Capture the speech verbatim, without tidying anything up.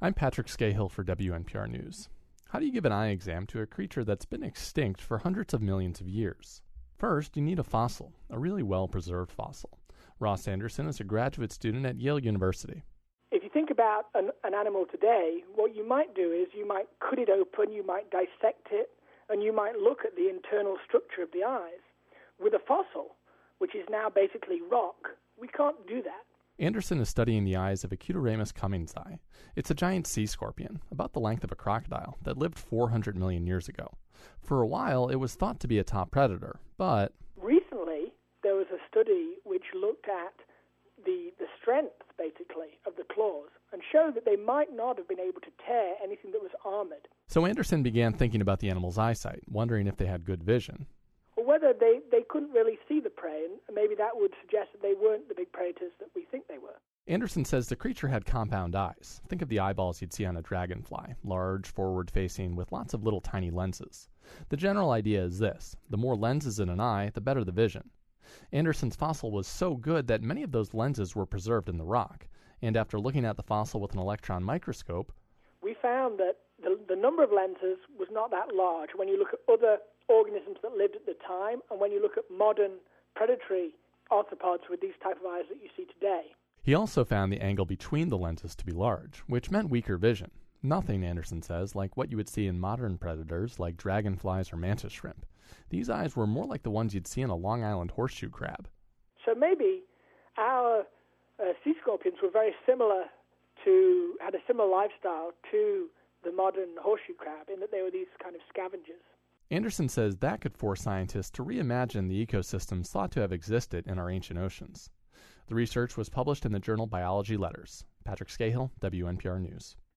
I'm Patrick Scahill for W N P R News. How do you give an eye exam to a creature that's been extinct for hundreds of millions of years? First, you need a fossil, a really well-preserved fossil. Ross Anderson is a graduate student at Yale University. If you think about an, an animal today, what you might do is you might cut it open, you might dissect it, and you might look at the internal structure of the eyes. With a fossil, which is now basically rock, we can't do that. Anderson is studying the eyes of Acutoramus cummingsi. It's a giant sea scorpion, about the length of a crocodile, that lived four hundred million years ago. For a while, it was thought to be a top predator, but recently there was a study which looked at the, the strength, basically, of the claws and showed that they might not have been able to tear anything that was armored. So Anderson began thinking about the animal's eyesight, wondering if they had good vision. Or whether they, they couldn't really see the prey, and maybe that would suggest that they weren't the big predators that we think they were. Anderson says the creature had compound eyes. Think of the eyeballs you'd see on a dragonfly, large, forward-facing, with lots of little tiny lenses. The general idea is this: the more lenses in an eye, the better the vision. Anderson's fossil was so good that many of those lenses were preserved in the rock, and after looking at the fossil with an electron microscope, we found that the, the number of lenses was not that large when you look at other organisms that lived at the time, and when you look at modern predatory arthropods with these type of eyes that you see today. He also found the angle between the lenses to be large, which meant weaker vision. Nothing, Anderson says, like what you would see in modern predators like dragonflies or mantis shrimp. These eyes were more like the ones you'd see in a Long Island horseshoe crab. So maybe our uh, sea scorpions were very similar to, had a similar lifestyle to the modern horseshoe crab in that they were these kind of scavengers. Anderson says that could force scientists to reimagine the ecosystems thought to have existed in our ancient oceans. The research was published in the journal Biology Letters. Patrick Scahill, W N P R News.